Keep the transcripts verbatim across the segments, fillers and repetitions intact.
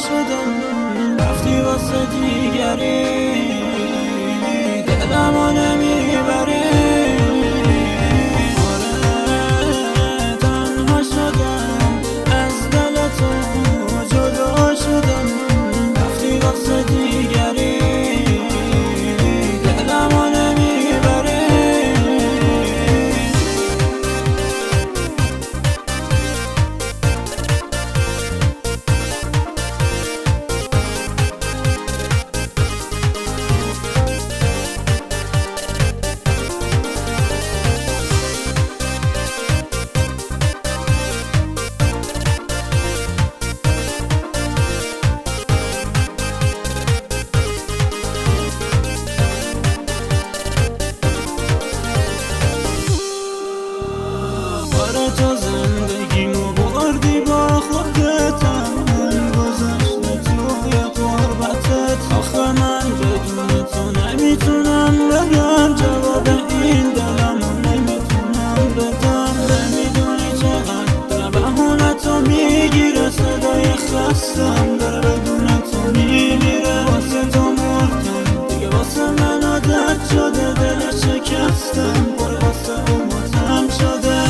شدم، رفتی واسه دیگری دلمو نمیبری. آره تنها شدم، از دل تو جدا شدم، رفتی واسه دیگری دلمو نمیبری. تو زندگیمو بردی با خودتم، گذشته توی قربتت. آخه من بدون تو نمیتونم بگم جواب این دلمو نمیتونم بدم. نمیدونی چقدر بهونه تو میگیره، صدای خستم داره بدون تو میمیره. واسه تو مردم دیگه، واسه من عادت شده، دل شکستم پر واسه امتم شده.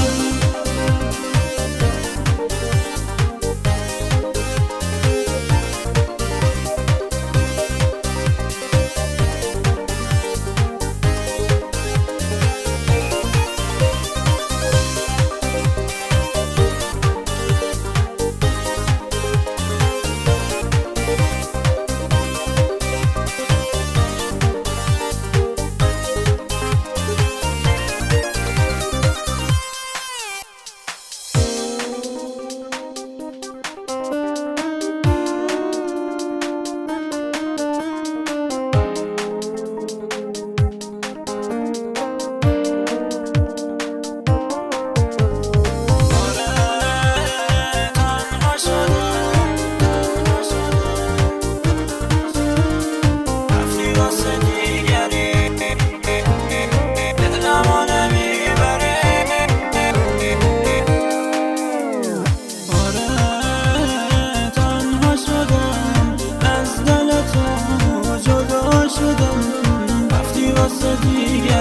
شدم، رفتی واسه دیگه